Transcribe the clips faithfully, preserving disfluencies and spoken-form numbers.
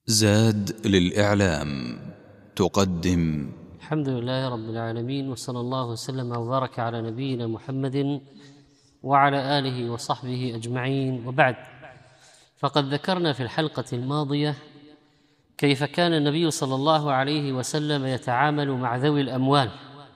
زاد للإعلام تقدم. الحمد لله رب العالمين، وصلى الله وسلم وبارك على نبينا محمد وعلى آله وصحبه أجمعين، وبعد. فقد ذكرنا في الحلقة الماضية كيف كان النبي صلى الله عليه وسلم يتعامل مع ذوي الأموال،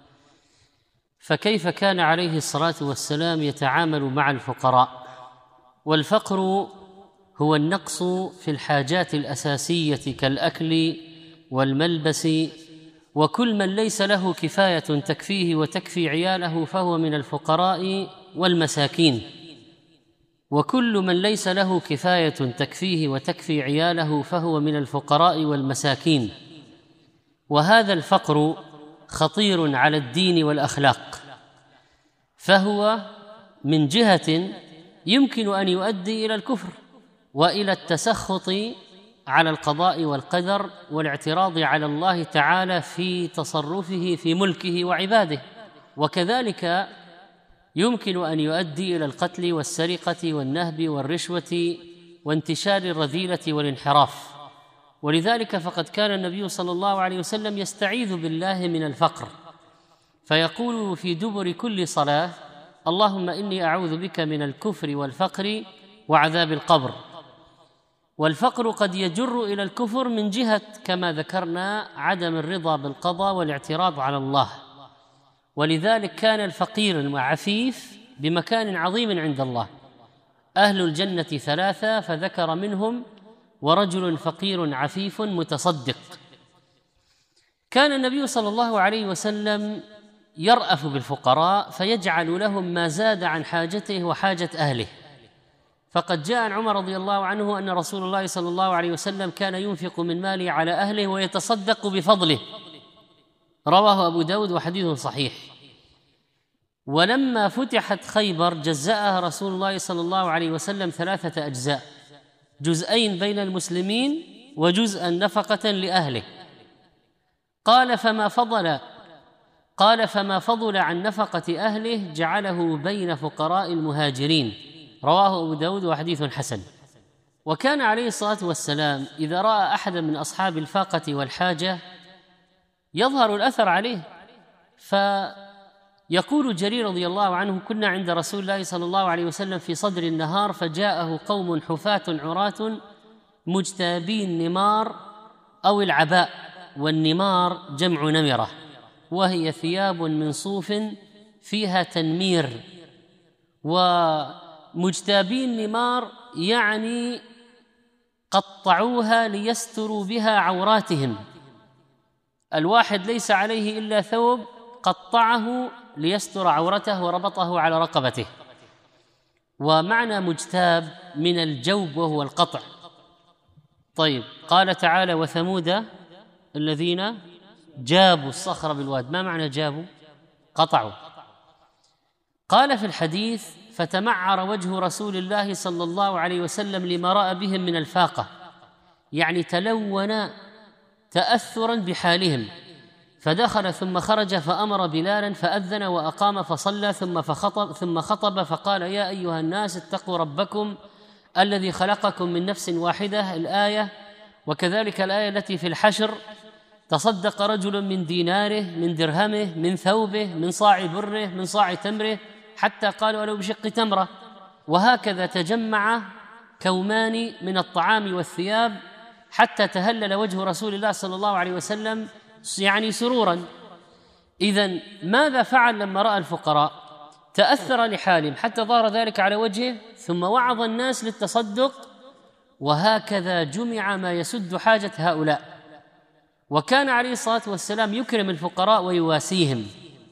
فكيف كان عليه الصلاة والسلام يتعامل مع الفقراء. والفقر هو النقص في الحاجات الأساسية كالأكل والملبس، وكل من ليس له كفاية تكفيه وتكفي عياله فهو من الفقراء والمساكين، وكل من ليس له كفاية تكفيه وتكفي عياله فهو من الفقراء والمساكين. وهذا الفقر خطير على الدين والأخلاق، فهو من جهة يمكن أن يؤدي إلى الكفر وإلى التسخط على القضاء والقدر والاعتراض على الله تعالى في تصرفه في ملكه وعباده، وكذلك يمكن أن يؤدي إلى القتل والسرقة والنهب والرشوة وانتشار الرذيلة والانحراف. ولذلك فقد كان النبي صلى الله عليه وسلم يستعيذ بالله من الفقر، فيقول في دبر كل صلاة: اللهم إني أعوذ بك من الكفر والفقر وعذاب القبر. والفقر قد يجر إلى الكفر من جهة كما ذكرنا عدم الرضا بالقضاء والاعتراض على الله، ولذلك كان الفقير العفيف بمكان عظيم عند الله. أهل الجنة ثلاثة فذكر منهم ورجل فقير عفيف متصدق. كان النبي صلى الله عليه وسلم يرأف بالفقراء فيجعل لهم ما زاد عن حاجته وحاجة أهله، فقد جاء عن عمر رضي الله عنه أن رسول الله صلى الله عليه وسلم كان ينفق من ماله على أهله ويتصدق بفضله، رواه أبو داود وحديث صحيح. ولما فتحت خيبر جزأها رسول الله صلى الله عليه وسلم ثلاثة أجزاء، جزئين بين المسلمين وجزءا نفقة لأهله. قال فما فضل قال فما فضل عن نفقة أهله جعله بين فقراء المهاجرين، رواه أبو داود وحديث حسن. وكان عليه الصلاة والسلام إذا رأى أحدا من أصحاب الفاقة والحاجة يظهر الأثر عليه، فيقول جرير رضي الله عنه: كنا عند رسول الله صلى الله عليه وسلم في صدر النهار فجاءه قوم حفاة عراة مجتابي النمار أو العباء، والنمار جمع نمرة، وهي ثياب من صوف فيها تنمير. ومجتابي النمار يعني قطعوها ليستروا بها عوراتهم، الواحد ليس عليه إلا ثوب قطعه ليستر عورته وربطه على رقبته. ومعنى مجتاب من الجوب وهو القطع. طيب، قال تعالى: وثمود الذين جابوا الصخر بالواد. ما معنى جابوا؟ قطعوا. قال في الحديث: فتمعر وجه رسول الله صلى الله عليه وسلم لما رأى بهم من الفاقة، يعني تلون تأثرا بحالهم، فدخل ثم خرج فأمر بلالا فأذن وأقام فصلى ثم فخطب ثم خطب فقال: يا أيها الناس اتقوا ربكم الذي خلقكم من نفس واحدة، الآية. وكذلك الآية التي في الحشر: تصدق رجل من ديناره من درهمه من ثوبه من صاع بره من صاع تمره، حتى قالوا ولو بشق تمرة. وهكذا تجمع كومان من الطعام والثياب حتى تهلل وجه رسول الله صلى الله عليه وسلم يعني سرورا. إذن ماذا فعل لما رأى الفقراء؟ تأثر لحالهم حتى ظهر ذلك على وجهه، ثم وعظ الناس للتصدق، وهكذا جمع ما يسد حاجة هؤلاء. وكان عليه الصلاة والسلام يكرم الفقراء ويواسيهم.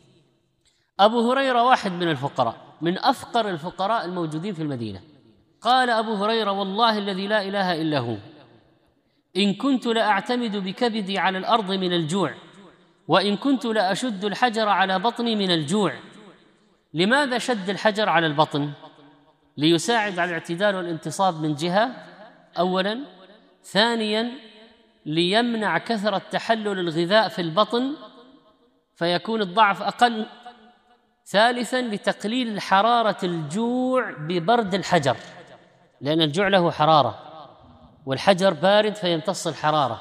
أبو هريرة واحد من الفقراء، من أفقر الفقراء الموجودين في المدينة. قال أبو هريرة: والله الذي لا إله إلا هو، إن كنت لأعتمد بكبدي على الأرض من الجوع، وإن كنت لأشد الحجر على بطني من الجوع. لماذا شد الحجر على البطن؟ ليساعد على الاعتدال والانتصاب من جهة أولا، ثانيا ليمنع كثرة تحلل الغذاء في البطن فيكون الضعف أقل، ثالثا لتقليل حرارة الجوع ببرد الحجر، لأن الجوع له حرارة، والحجر بارد فيمتص الحرارة.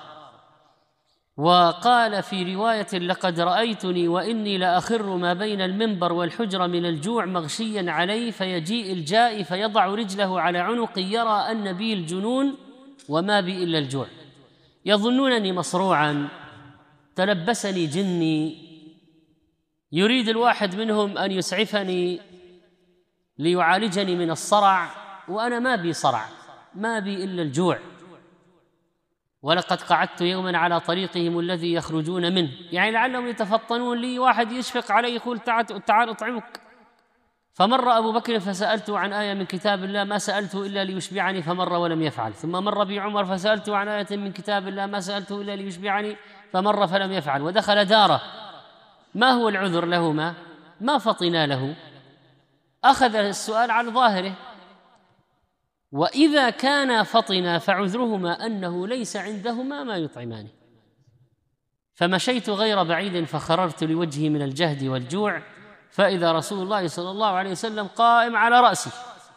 وقال في رواية: لقد رأيتني وإني لأخر ما بين المنبر والحجرة من الجوع مغشيا عليه، فيجيء الجائي فيضع رجله على عنقي يرى أن بي الجنون وما بي إلا الجوع، يظنونني مصروعا، تلبسني جني، يريد الواحد منهم أن يسعفني ليعالجني من الصرع، وأنا ما بي صرع، ما بي إلا الجوع. ولقد قعدت يوما على طريقهم الذي يخرجون منه، يعني لعلهم يتفطنون لي، واحد يشفق علي يقول: تعال تعال أطعمك. فمر أبو بكر فسألته عن آية من كتاب الله ما سألته إلا ليشبعني، فمر ولم يفعل. ثم مر بي عمر فسألته عن آية من كتاب الله ما سألته إلا ليشبعني، فمر فلم يفعل. ودخل داره. ما هو العذر لهما؟ ما فطنا له، أخذ السؤال على ظاهره. وإذا كان فطنا فعذرهما أنه ليس عندهما ما يطعمان. فمشيت غير بعيد فخررت لوجهي من الجهد والجوع، فإذا رسول الله صلى الله عليه وسلم قائم على رأسي،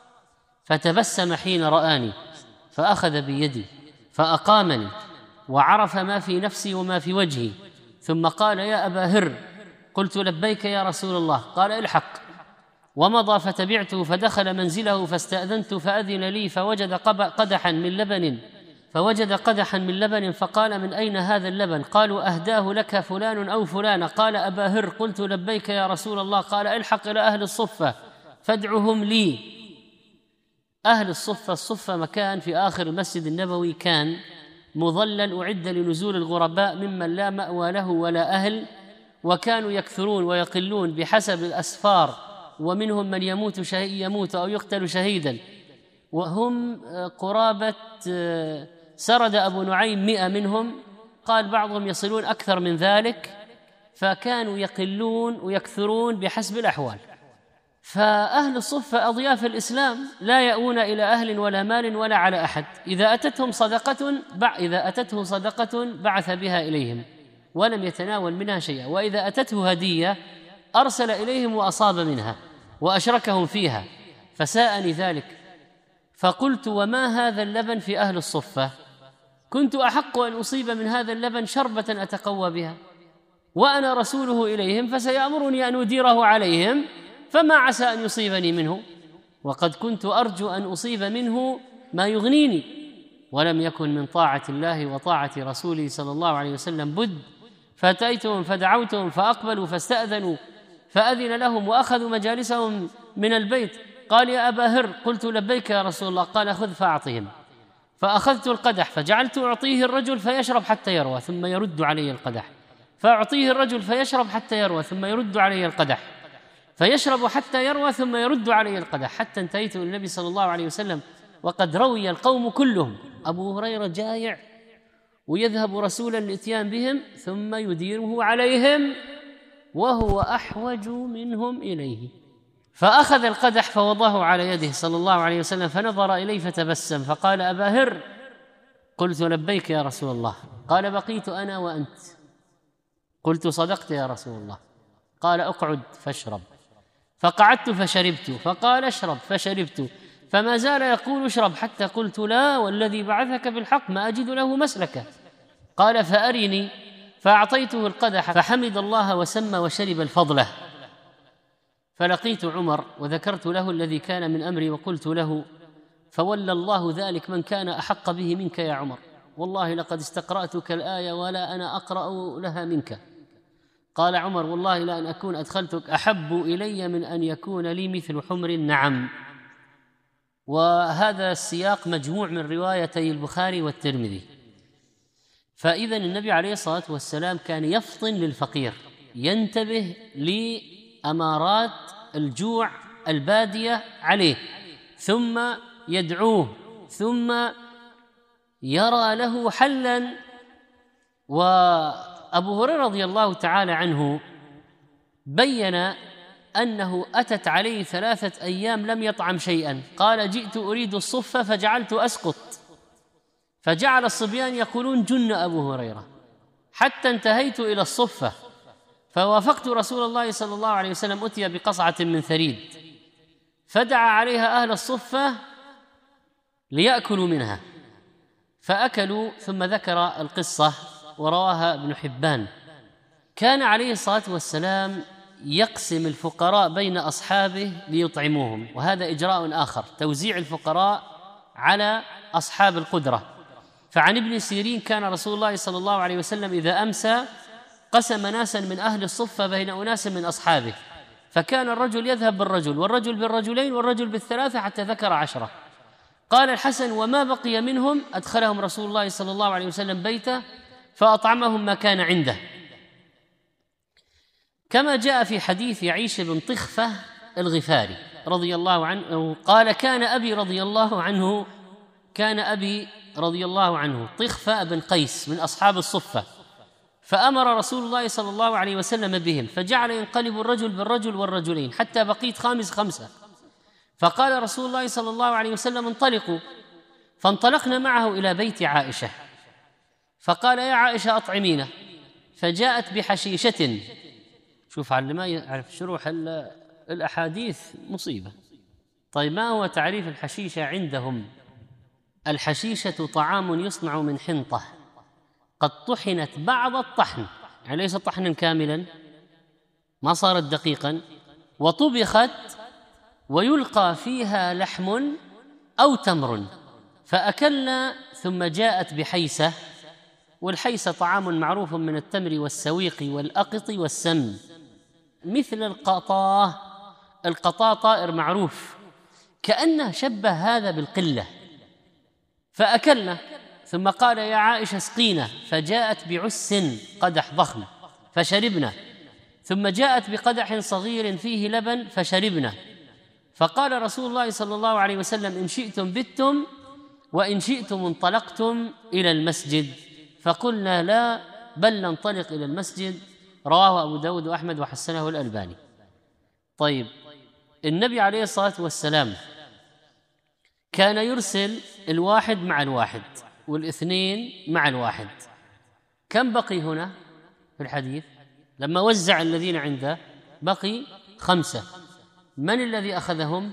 فتبسم حين رآني، فأخذ بيدي فأقامني، وعرف ما في نفسي وما في وجهي، ثم قال: يا أبا هر. قلت: لبيك يا رسول الله. قال: الحق. ومضى فتبعته، فدخل منزله فاستأذنت فأذن لي، فوجد قدحا من لبن فوجد قدحا من لبن فقال: من أين هذا اللبن؟ قالوا: أهداه لك فلان أو فلان. قال: أبا هر. قلت: لبيك يا رسول الله. قال: الحق إلى أهل الصفة فادعهم لي. أهل الصفة، الصفة مكان في آخر المسجد النبوي كان مظلل، أعد لنزول الغرباء ممن لا مأوى له ولا أهل، وكانوا يكثرون ويقلون بحسب الأسفار، ومنهم من يموت شهيد يموت أو يقتل شهيدا، وهم قرابة سرد أبو نعيم مئة منهم، قال بعضهم يصلون أكثر من ذلك، فكانوا يقلون ويكثرون بحسب الأحوال. فأهل الصفة أضياف الإسلام، لا يأوون إلى أهل ولا مال ولا على أحد. إذا أتتهم صدقة إذا أتته صدقة بعث بها إليهم ولم يتناول منها شيئا، وإذا أتته هدية أرسل إليهم وأصاب منها وأشركهم فيها، فساءني ذلك. فقلت: وما هذا اللبن في أهل الصفة؟ كنت أحق أن أصيب من هذا اللبن شربة أتقوى بها، وأنا رسوله إليهم، فسيأمرني أن أديره عليهم، فما عسى أن يصيبني منه، وقد كنت أرجو أن أصيب منه ما يغنيني، ولم يكن من طاعة الله وطاعة رسوله صلى الله عليه وسلم بد. فأتيتهم فدعوتهم فأقبلوا فاستأذنوا، فأذن لهم وأخذوا مجالسهم من البيت. قال: يا أبا هر. قلت: لبيك يا رسول الله. قال: خذ فأعطهم. فأخذت القدح فجعلت أعطيه الرجل فيشرب حتى يروى ثم يرد علي القدح، فأعطيه الرجل فيشرب حتى يروى ثم يرد علي القدح، فيشرب حتى يروى ثم يرد علي القدح، حتى انتهيت إلى النبي صلى الله عليه وسلم وقد روي القوم كلهم. أبو هريرة جائع ويذهب رسولا للإتيان بهم ثم يديره عليهم وهو أحوج منهم إليه. فأخذ القدح فوضعه على يده صلى الله عليه وسلم، فنظر إليه فتبسم فقال: أبا هر. قلت: لبيك يا رسول الله. قال: بقيت أنا وأنت. قلت: صدقت يا رسول الله. قال: اقعد فاشرب. فقعدت فشربت، فقال: اشرب، فشربت، فما زال يقول: اشرب، حتى قلت: لا والذي بعثك بالحق ما أجد له مسلكا. قال: فأرني. فأعطيته القدح فحمد الله وسمى وشرب الفضلة. فلقيت عمر وذكرت له الذي كان من أمري، وقلت له: فولى الله ذلك من كان أحق به منك يا عمر، والله لقد استقرأتك الآية ولا أنا أقرأ لها منك. قال عمر: والله لأن أكون أدخلتك أحب إلي من أن يكون لي مثل حمر النعم. وهذا السياق مجموع من روايتي البخاري والترمذي. فإذا النبي عليه الصلاة والسلام كان يفطن للفقير، ينتبه لأمارات الجوع البادية عليه، ثم يدعوه، ثم يرى له حلا. وأبو هريرة رضي الله تعالى عنه بين أنه أتت عليه ثلاثة أيام لم يطعم شيئا، قال: جئت أريد الصفة فجعلت أسقط، فجعل الصبيان يقولون: جن أبو هريرة، حتى انتهيت إلى الصفة، فوافقت رسول الله صلى الله عليه وسلم، أتي بقصعة من ثريد فدعا عليها أهل الصفة ليأكلوا منها، فأكلوا، ثم ذكر القصة ورواها ابن حبان. كان عليه الصلاة والسلام يقسم الفقراء بين أصحابه ليطعموهم، وهذا إجراء آخر، توزيع الفقراء على أصحاب القدرة. فعن ابن سيرين كان رسول الله صلى الله عليه وسلم إذا أمسى قسم ناسا من أهل الصفة بين أناس من أصحابه، فكان الرجل يذهب بالرجل والرجل بالرجلين والرجل بالثلاثة حتى ذكر عشرة. قال الحسن: وما بقي منهم أدخلهم رسول الله صلى الله عليه وسلم بيته فأطعمهم ما كان عنده. كما جاء في حديث يعيش بن طخفة الغفاري رضي الله عنه قال: كان أبي رضي الله عنه كان أبي رضي الله عنه طخفة بن قيس من أصحاب الصفة، فأمر رسول الله صلى الله عليه وسلم بهم، فجعل ينقلب الرجل بالرجل والرجلين حتى بقيت خامس خمسة. فقال رسول الله صلى الله عليه وسلم: انطلقوا. فانطلقنا معه إلى بيت عائشة، فقال: يا عائشة أطعمينا. فجاءت بحشيشة. شوف، على ما يعرف شروح الأحاديث مصيبة. طيب، ما هو تعريف الحشيشة عندهم؟ الحشيشة طعام يصنع من حنطة قد طحنت بعض الطحن، يعني ليس طحنا كاملا، ما صارت دقيقا، وطبخت ويلقى فيها لحم أو تمر، فأكلنا. ثم جاءت بحيسة، والحيسة طعام معروف من التمر والسويق والأقط والسم، مثل القطاة. القطاة طائر معروف، كأنه شبه هذا بالقلة. فأكلنا، ثم قال: يا عائشة اسقينا. فجاءت بعس قدح ضخم فشربنا، ثم جاءت بقدح صغير فيه لبن فشربنا. فقال رسول الله صلى الله عليه وسلم: إن شئتم بتم وإن شئتم انطلقتم إلى المسجد. فقلنا: لا، بل ننطلق إلى المسجد. رواه أبو داود وأحمد وحسنه الألباني. طيب، النبي عليه الصلاة والسلام كان يرسل الواحد مع الواحد والاثنين مع الواحد. كم بقي هنا في الحديث؟ لما وزع الذين عنده بقي خمسة. من الذي أخذهم؟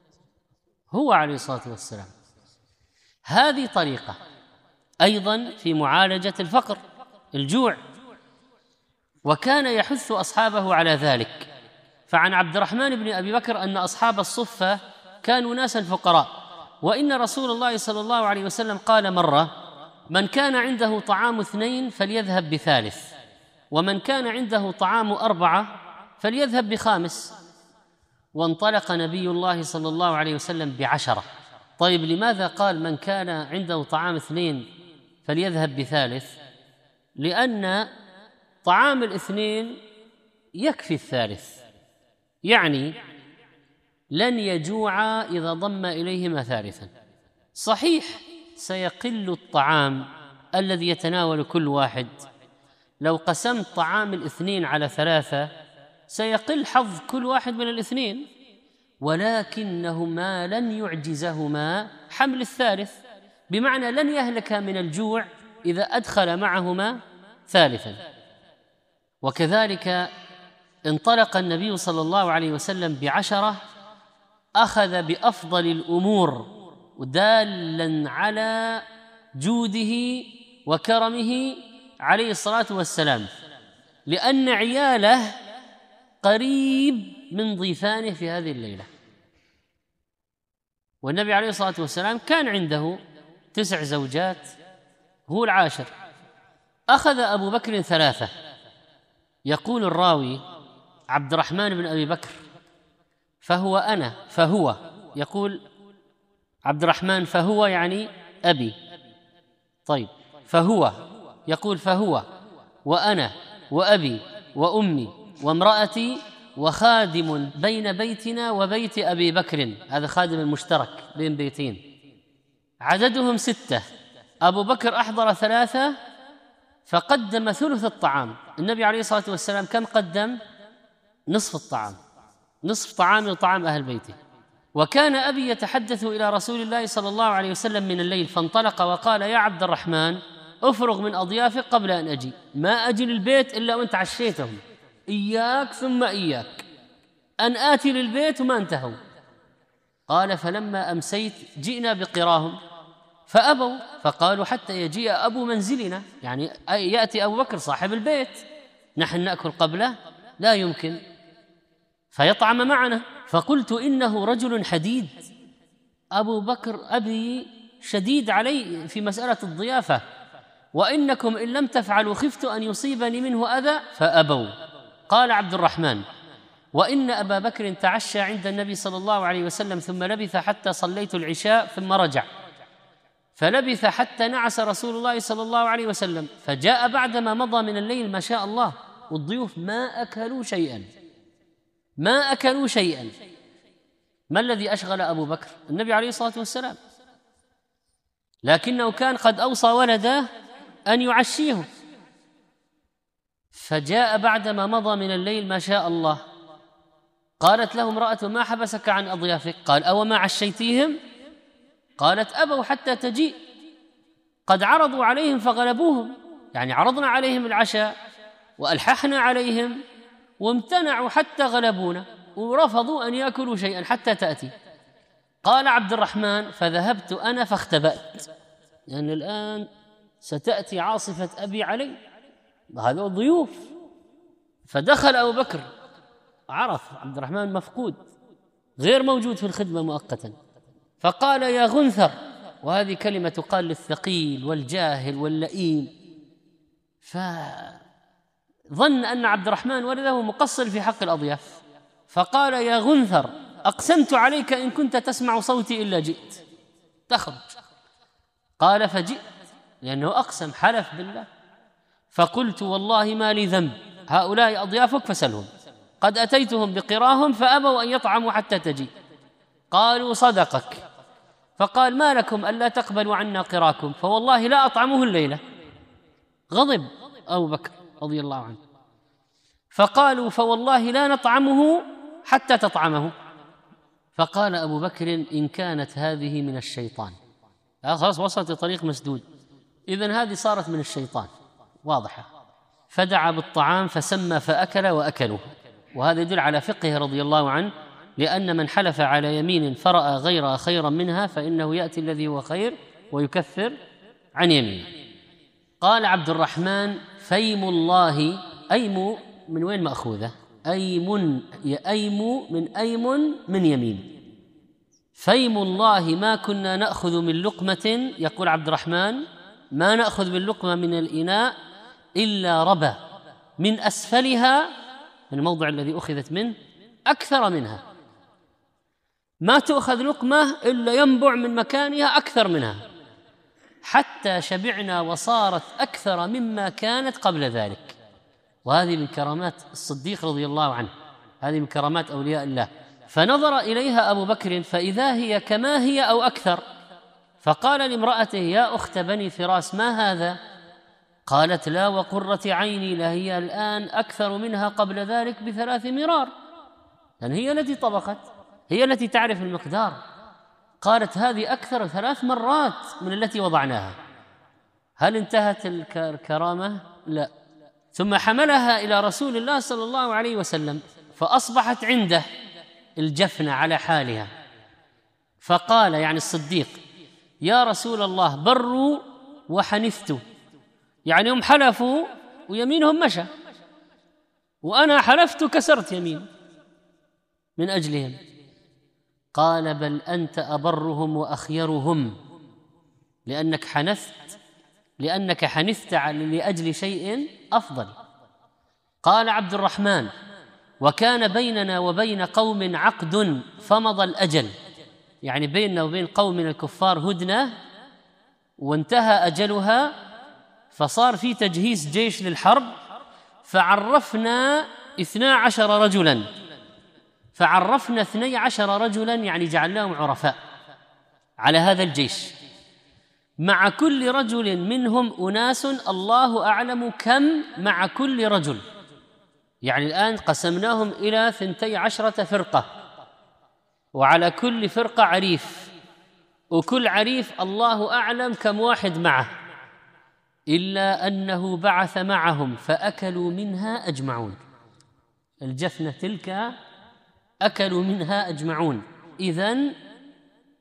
هو عليه الصلاة والسلام. هذه طريقة أيضا في معالجة الفقر، الجوع، وكان يحث أصحابه على ذلك. فعن عبد الرحمن بن أبي بكر أن أصحاب الصفة كانوا ناسا فقراء، وإن رسول الله صلى الله عليه وسلم قال مرة: من كان عنده طعام اثنين فليذهب بثالث، ومن كان عنده طعام أربعة فليذهب بخامس. وانطلق نبي الله صلى الله عليه وسلم بعشرة. طيب، لماذا قال من كان عنده طعام اثنين فليذهب بثالث؟ لأن طعام الاثنين يكفي الثالث، يعني لن يجوع إذا ضم إليهما ثالثا. صحيح سيقل الطعام الذي يتناول كل واحد، لو قسمت طعام الاثنين على ثلاثة سيقل حظ كل واحد من الاثنين، ولكنهما لن يعجزهما حمل الثالث، بمعنى لن يهلك من الجوع إذا أدخل معهما ثالثا. وكذلك انطلق النبي صلى الله عليه وسلم بعشرة، أخذ بأفضل الأمور دالا على جوده وكرمه عليه الصلاة والسلام، لأن عياله قريب من ضيفانه في هذه الليلة. والنبي عليه الصلاة والسلام كان عنده تسع زوجات، هو العاشر. أخذ أبو بكر ثلاثة. يقول الراوي عبد الرحمن بن أبي بكر: فهو أنا فهو يقول عبد الرحمن فهو يعني أبي. طيب، فهو يقول فهو وأنا وأبي وأمي وامرأتي وخادم بين بيتنا وبيت أبي بكر، هذا خادم المشترك بين بيتين، عددهم ستة. أبو بكر أحضر ثلاثة فقدم ثلث الطعام. النبي عليه الصلاة والسلام كم قدم؟ نصف الطعام، نصف طعام وطعام أهل بيته. وكان أبي يتحدث إلى رسول الله صلى الله عليه وسلم من الليل، فانطلق وقال: يا عبد الرحمن أفرغ من أضيافك قبل أن أجي، ما أجي للبيت إلا وأنت عشيتهم، إياك ثم إياك أن آتي للبيت وما انتهوا. قال: فلما أمسيت جئنا بقراهم فأبوا، فقالوا حتى يجيء أبو منزلنا، يعني يأتي أبو بكر صاحب البيت، نحن نأكل قبله لا يمكن، فيطعم معنا. فقلت إنه رجل حديد، أبو بكر أبي شديد علي في مسألة الضيافة، وإنكم إن لم تفعلوا خفت أن يصيبني منه أذى، فأبوا. قال عبد الرحمن: وإن أبا بكر تعشى عند النبي صلى الله عليه وسلم ثم لبث حتى صليت العشاء ثم رجع، فلبث حتى نعس رسول الله صلى الله عليه وسلم، فجاء بعدما مضى من الليل ما شاء الله، والضيوف ما أكلوا شيئا ما أكلوا شيئا ما الذي أشغل أبو بكر؟ النبي عليه الصلاة والسلام، لكنه كان قد أوصى ولده أن يعشيه. فجاء بعدما مضى من الليل ما شاء الله، قالت له امرأة: ما حبسك عن أضيافك؟ قال: أو ما عشيتيهم؟ قالت: أبوا حتى تجيء، قد عرضوا عليهم فغلبوهم، يعني عرضنا عليهم العشاء وألححنا عليهم وامتنعوا حتى غلبونا ورفضوا أن يأكلوا شيئا حتى تأتي. قال عبد الرحمن: فذهبت أنا فاختبأت، لأن يعني الآن ستأتي عاصفة أبي علي، هذا ضيوف. فدخل أبو بكر، عرف عبد الرحمن مفقود غير موجود في الخدمة مؤقتا، فقال: يا غنثر، وهذه كلمة تقال للثقيل والجاهل واللئيم، فظن أن عبد الرحمن ولده مقصر في حق الأضياف، فقال: يا غنثر، أقسمت عليك إن كنت تسمع صوتي إلا جئت، تخرج. قال: فجئت، لأنه أقسم، حلف بالله. فقلت: والله ما لي ذنب، هؤلاء أضيافك فسلهم، قد أتيتهم بقراهم فأبوا أن يطعموا حتى تجي. قالوا: صدقك. فقال: ما لكم ألا تقبلوا عنا قراكم؟ فوالله لا أطعمه الليلة. غضب أبو بكر رضي الله عنه. فقالوا: فوالله لا نطعمه حتى تطعمه. فقال أبو بكر: إن كانت هذه من الشيطان، خلاص وصلت لطريق مسدود، إذن هذه صارت من الشيطان واضحة. فدعا بالطعام فسمى فأكل وأكلوا، وهذا يدل على فقهه رضي الله عنه، لأن من حلف على يمين فرأى غيرها خيرا منها فإنه يأتي الذي هو خير ويكفر عن يمينه. قال عبد الرحمن: فيم الله، أيم من وين مأخوذة؟ أيم، يأيم من أيم من يمين. فيم الله ما كنا نأخذ من لقمة، يقول عبد الرحمن، ما نأخذ من لقمة من الإناء إلا ربى من أسفلها، من الموضع الذي أخذت منه، أكثر منها، ما تأخذ لقمة إلا ينبع من مكانها أكثر منها، حتى شبعنا وصارت أكثر مما كانت قبل ذلك. وهذه من كرامات الصديق رضي الله عنه، هذه من كرامات أولياء الله. فنظر إليها أبو بكر فإذا هي كما هي أو أكثر، فقال لامرأته: يا أخت بني فراس، ما هذا؟ قالت: لا وقرة عيني، لهي الآن أكثر منها قبل ذلك بثلاث مرار، لأن هي التي طبخت، هي التي تعرف المقدار. قالت: هذه أكثر ثلاث مرات من التي وضعناها. هل انتهت الكرامة؟ لا. ثم حملها إلى رسول الله صلى الله عليه وسلم، فأصبحت عنده الجفنة على حالها، فقال يعني الصديق: يا رسول الله، بروا وحنثت، يعني هم حلفوا ويمينهم مشى، وأنا حلفت كسرت يمين من أجلهم. قال: بل أنت أبرهم وأخيرهم، لأنك حنثت لأنك حنثت لأجل شيء أفضل. قال عبد الرحمن: وكان بيننا وبين قوم عقد فمضى الأجل، يعني بيننا وبين قوم من الكفار هدنة وانتهى أجلها، فصار في تجهيز جيش للحرب، فعرفنا اثنا عشر رجلا فعرفنا اثني عشر رجلا يعني جعلناهم عرفاء على هذا الجيش، مع كل رجل منهم أناس الله أعلم كم مع كل رجل، يعني الآن قسمناهم إلى ثنتي عشرة فرقة، وعلى كل فرقة عريف، وكل عريف الله أعلم كم واحد معه، إلا أنه بعث معهم فأكلوا منها أجمعون. الجفنة تلك أكلوا منها أجمعون. إذن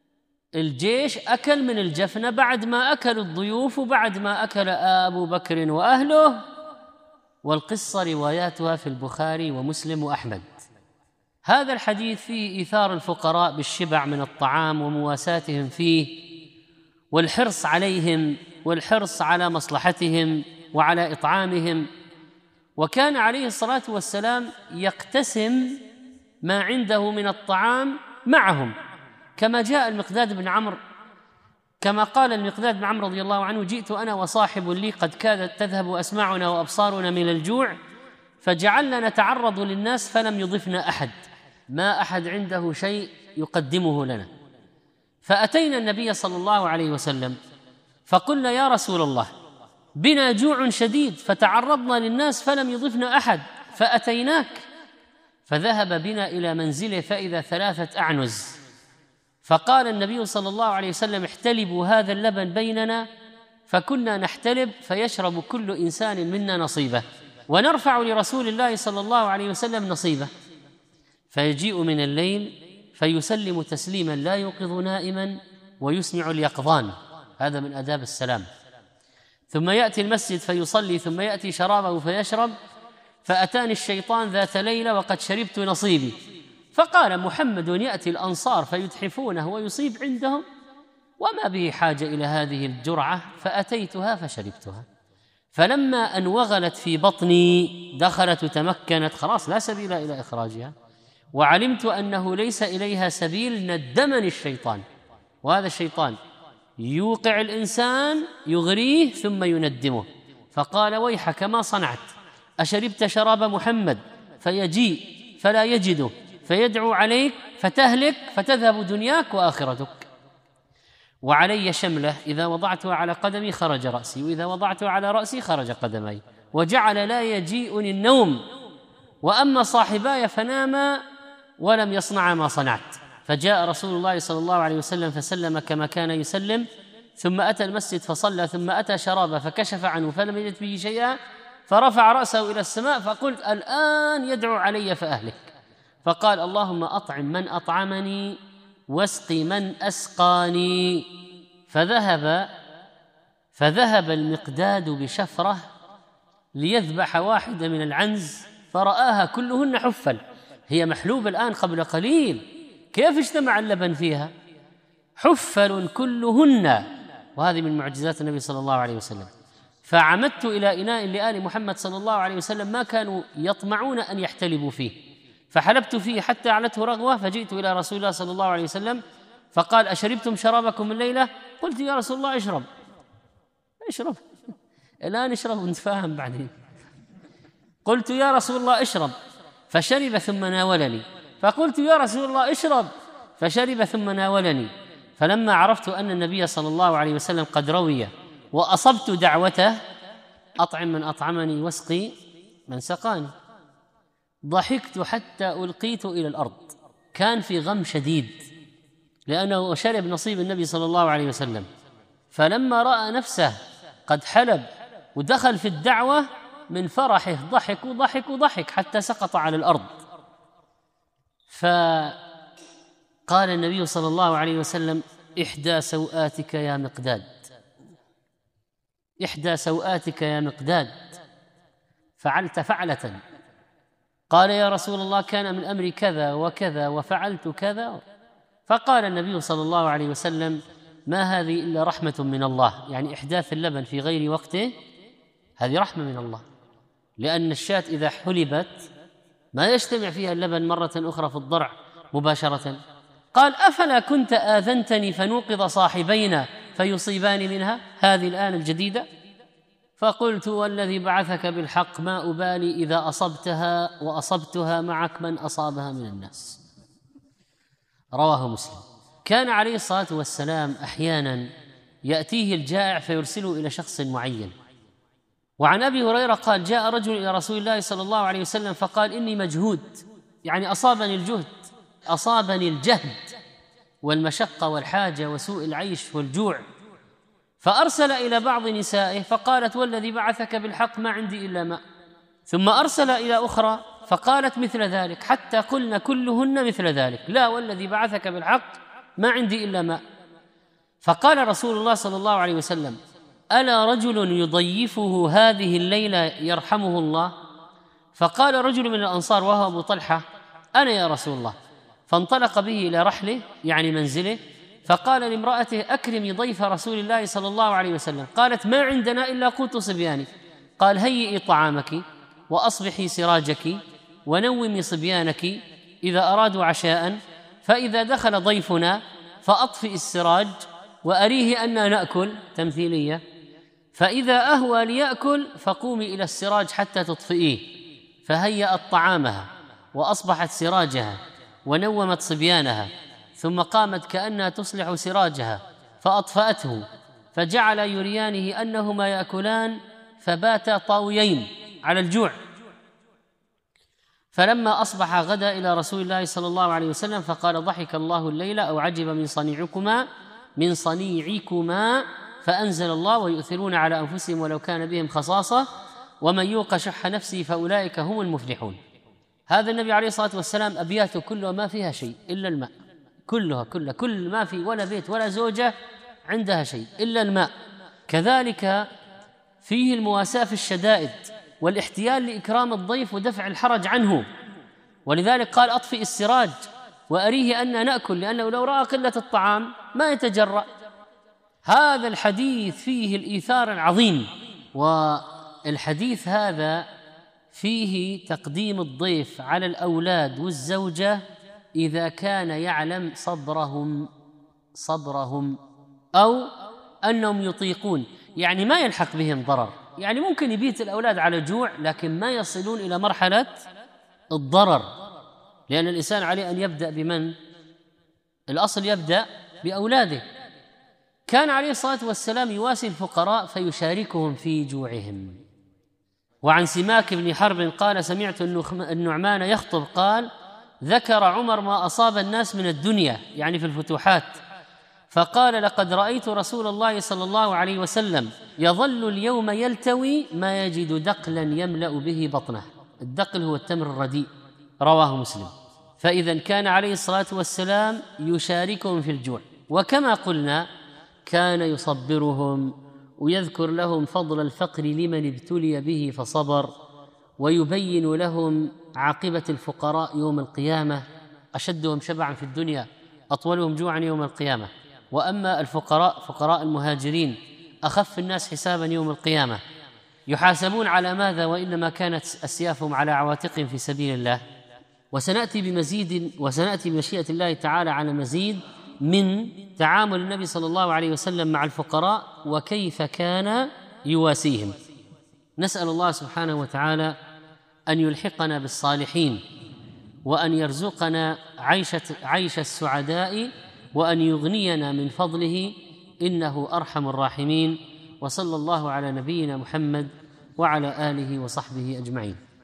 الجيش أكل من الجفنة بعد ما أكل الضيوف وبعد ما أكل أبو بكر وأهله، والقصة رواياتها في البخاري ومسلم وأحمد. هذا الحديث فيه إيثار الفقراء بالشبع من الطعام ومواساتهم فيه والحرص عليهم والحرص على مصلحتهم وعلى إطعامهم. وكان عليه الصلاة والسلام يقتسم ما عنده من الطعام معهم، كما جاء المقداد بن عمرو، كما قال المقداد بن عمرو رضي الله عنه: جئت أنا وصاحب لي قد كادت تذهب أسماعنا وأبصارنا من الجوع، فجعلنا نتعرض للناس فلم يضفنا أحد، ما أحد عنده شيء يقدمه لنا. فأتينا النبي صلى الله عليه وسلم فقلنا: يا رسول الله، بنا جوع شديد، فتعرضنا للناس فلم يضفنا أحد، فأتيناك. فذهب بنا إلى منزله فإذا ثلاثة أعنز، فقال النبي صلى الله عليه وسلم: احتلبوا هذا اللبن بيننا. فكنا نحتلب فيشرب كل إنسان منا نصيبه، ونرفع لرسول الله صلى الله عليه وسلم نصيبه، فيجيء من الليل فيسلم تسليما لا يوقظ نائما ويسمع اليقظان، هذا من آداب السلام. ثم يأتي المسجد فيصلي، ثم يأتي شرابه فيشرب. فأتاني الشيطان ذات ليلة وقد شربت نصيبي، فقال: محمد يأتي الأنصار فيتحفونه ويصيب عندهم، وما به حاجة إلى هذه الجرعة، فأتيتها فشربتها. فلما أن وغلت في بطني دخلت وتمكنت، خلاص لا سبيل إلى إخراجها، وعلمت أنه ليس إليها سبيل، ندمني الشيطان. وهذا الشيطان يوقع الإنسان يغريه ثم يندمه، فقال: ويحك ما صنعت، أشربت شراب محمد؟ فيجيء فلا يجده، فيدعو عليك فتهلك، فتذهب دنياك وآخرتك. وعلي شملة إذا وضعتها على قدمي خرج رأسي، وإذا وضعتها على رأسي خرج قدمي، وجعل لا يجيئني النوم، وأما صاحباي فناما ولم يصنع ما صنعت. فجاء رسول الله صلى الله عليه وسلم فسلم كما كان يسلم، ثم أتى المسجد فصلى، ثم أتى شرابه فكشف عنه فلم يجد به شيئا، فرفع رأسه إلى السماء، فقلت: الآن يدعو علي فأهلك. فقال: اللهم أطعم من أطعمني واسقي من أسقاني. فذهب فذهب المقداد بشفرة ليذبح واحدة من العنز، فرآها كلهن حفل، هي محلوبة الآن قبل قليل، كيف اجتمع اللبن فيها؟ حفل كلهن، وهذه من معجزات النبي صلى الله عليه وسلم. فعمدت إلى إناء لآل محمد صلى الله عليه وسلم ما كانوا يطمعون أن يحتلبوا فيه، فحلبت فيه حتى علته رغوة، فجئت إلى رسول الله صلى الله عليه وسلم فقال: أشربتم شرابكم الليلة؟ قلت: يا رسول الله اشرب اشرب الآن اشرب ونتفاهم بعدين. قلت: يا رسول الله اشرب، فشرب ثم ناولني، فقلت: يا رسول الله اشرب، فشرب ثم ناولني. فلما عرفت أن النبي صلى الله عليه وسلم قد روي وأصبت دعوته: أطعم من أطعمني واسقي من سقاني، ضحكت حتى ألقيت إلى الأرض. كان في غم شديد لأنه شرب نصيب النبي صلى الله عليه وسلم، فلما رأى نفسه قد حلب ودخل في الدعوة من فرحه ضحك وضحك وضحك حتى سقط على الأرض. فقال النبي صلى الله عليه وسلم: إحدى سوآتك يا مقداد، إحدى سوآتك يا مقداد، فعلت فعلة. قال: يا رسول الله كان من أمري كذا وكذا وفعلت كذا. فقال النبي صلى الله عليه وسلم: ما هذه إلا رحمة من الله، يعني إحداث اللبن في غير وقته هذه رحمة من الله، لأن الشاة إذا حلبت ما يجتمع فيها اللبن مرة أخرى في الضرع مباشرة. قال: أفلا كنت آذنتني فنوقظ صاحبينا فيصيبان منها هذه الآن الجديدة؟ فقلت: والذي بعثك بالحق ما أبالي إذا أصبتها وأصبتها معك من أصابها من الناس. رواه مسلم. كان عليه الصلاة والسلام أحيانا يأتيه الجائع فيرسله إلى شخص معين. وعن أبي هريرة قال: جاء رجل إلى رسول الله صلى الله عليه وسلم فقال: إني مجهود، يعني أصابني الجهد، أصابني الجهد والمشقة والحاجة وسوء العيش والجوع. فأرسل إلى بعض نسائه فقالت: والذي بعثك بالحق ما عندي إلا ماء. ثم أرسل إلى أخرى فقالت مثل ذلك، حتى قلنا كلهن مثل ذلك: لا، والذي بعثك بالحق ما عندي إلا ماء. فقال رسول الله صلى الله عليه وسلم: ألا رجل يضيفه هذه الليلة يرحمه الله؟ فقال رجل من الأنصار وهو أبو طلحة: أنا يا رسول الله. فانطلق به إلى رحله يعني منزله، فقال لامرأته: أكرمي ضيف رسول الله صلى الله عليه وسلم. قالت: ما عندنا إلا قوت صبياني. قال: هيئي طعامك وأصبحي سراجك ونومي صبيانك إذا أرادوا عشاء، فإذا دخل ضيفنا فأطفئ السراج وأريه أننا نأكل، تمثيلية، فإذا أهوى ليأكل فقومي إلى السراج حتى تطفئيه. فهيأت طعامها وأصبحت سراجها ونومت صبيانها، ثم قامت كأنها تصلح سراجها فأطفأته، فجعل يريانه أنهما يأكلان فباتا طاويين على الجوع. فلما أصبح غدا إلى رسول الله صلى الله عليه وسلم فقال: ضحك الله الليلة أو عجب من صنيعكما من صنيعكما فأنزل الله: ويؤثرون على أنفسهم ولو كان بهم خصاصة ومن يوق شح نفسه فأولئك هم المفلحون. هذا النبي عليه الصلاة والسلام أبياته كلها ما فيها شيء إلا الماء، كلها كلها كل ما في ولا بيت ولا زوجة عندها شيء إلا الماء. كذلك فيه المواساة في الشدائد والاحتيال لإكرام الضيف ودفع الحرج عنه، ولذلك قال: أطفئ السراج وأريه أننا نأكل، لأنه لو رأى قلة الطعام ما يتجرأ. هذا الحديث فيه الإيثار العظيم، والحديث هذا فيه تقديم الضيف على الأولاد والزوجة إذا كان يعلم صبرهم صبرهم أو أنهم يطيقون، يعني ما يلحق بهم ضرر، يعني ممكن يبيت الأولاد على جوع لكن ما يصلون إلى مرحلة الضرر، لأن الإنسان عليه أن يبدأ بمن؟ الأصل يبدأ بأولاده. كان عليه الصلاة والسلام يواسي الفقراء فيشاركهم في جوعهم. وعن سماك بن حرب قال: سمعت النعمان يخطب قال: ذكر عمر ما أصاب الناس من الدنيا يعني في الفتوحات، فقال: لقد رأيت رسول الله صلى الله عليه وسلم يظل اليوم يلتوي ما يجد دقلا يملأ به بطنه. الدقل هو التمر الرديء، رواه مسلم. فإذا كان عليه الصلاة والسلام يشاركهم في الجوع، وكما قلنا كان يصبرهم ويذكر لهم فضل الفقر لمن ابتلي به فصبر، ويبين لهم عاقبة الفقراء يوم القيامة: أشدهم شبعا في الدنيا أطولهم جوعا يوم القيامة. وأما الفقراء فقراء المهاجرين أخف الناس حسابا يوم القيامة، يحاسبون على ماذا وإنما كانت أسيافهم على عواتقهم في سبيل الله. وسنأتي بمزيد وسنأتي بمشيئة الله تعالى على مزيد من تعامل النبي صلى الله عليه وسلم مع الفقراء وكيف كان يواسيهم. نسأل الله سبحانه وتعالى أن يلحقنا بالصالحين، وأن يرزقنا عيشة عيش السعداء، وأن يغنينا من فضله، إنه أرحم الراحمين. وصلى الله على نبينا محمد وعلى آله وصحبه أجمعين.